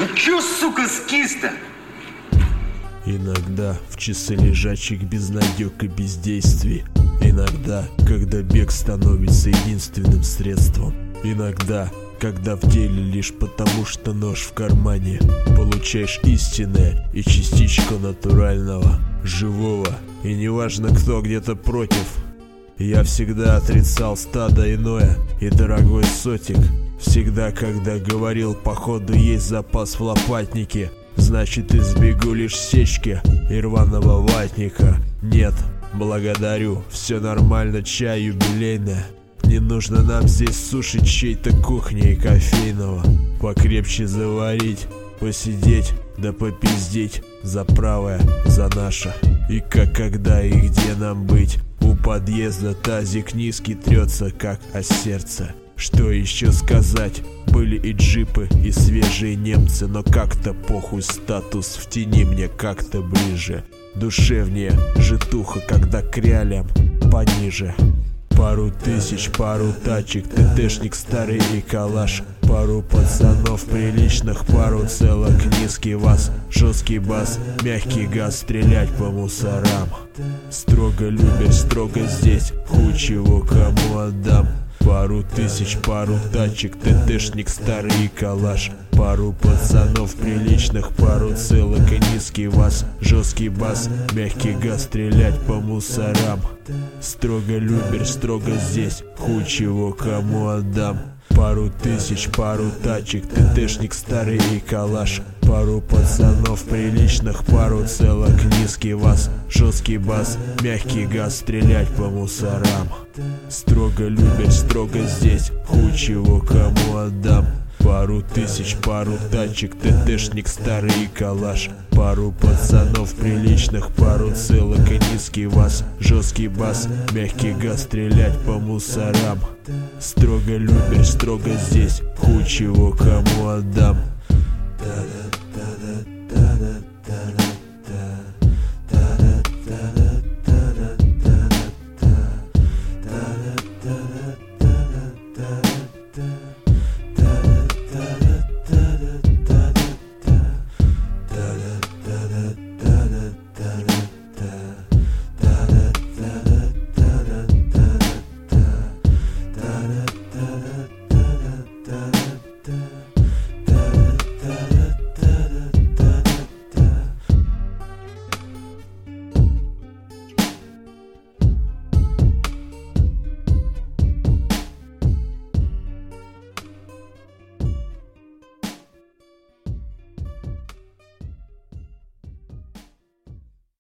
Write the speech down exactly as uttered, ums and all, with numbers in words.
Ну чё, сука, скис-то? Иногда в часы лежачих безнадёг и бездействий. Иногда, когда бег становится единственным средством. Иногда, когда в деле лишь потому, что нож в кармане, получаешь истинное и частичку натурального, живого. И неважно, кто где-то против. Я всегда отрицал стадо иное и дорогой сотик. Всегда, когда говорил, походу есть запас в лопатнике, значит избегу лишь сечки и рваного ватника. Нет, благодарю, все нормально, чай юбилейный. Не нужно нам здесь сушить чьей-то кухни и кофейного. Покрепче заварить, посидеть, да попиздеть за правое, за наше. И как, когда и где нам быть? У подъезда тазик низкий трется, как о сердце. Что еще сказать? Были и джипы, и свежие немцы, но как-то похуй, статус в тени мне как-то ближе. Душевнее житуха, когда к реалиям пониже. Пару тысяч, пару тачек, ТТшник старый и калаш. Пару пацанов приличных, пару целок, низкий вас, жесткий бас, мягкий газ, стрелять по мусорам. Строго любишь, строго здесь, хуй чего кому отдам. Пару тысяч, пару тачек, ТТшник старый и калаш. Пару пацанов приличных, пару целок и низкий вас, жесткий бас, мягкий газ, стрелять по мусорам. Строго любишь, строго здесь, хуй чего кому отдам. Пару тысяч, пару тачек, ТТшник старый и калаш. Пару пацанов приличных, пару целок, низкий вас, жесткий бас, мягкий газ, стрелять по мусорам. Строго любишь, строго здесь, хуй чего кому отдам. Пару тысяч, пару тачек, ТТшник старый и калаш. Пару пацанов приличных, пару целок и низкий вас, жесткий бас, мягкий газ, стрелять по мусорам. Строго любишь, строго здесь, хуй чего кому отдам.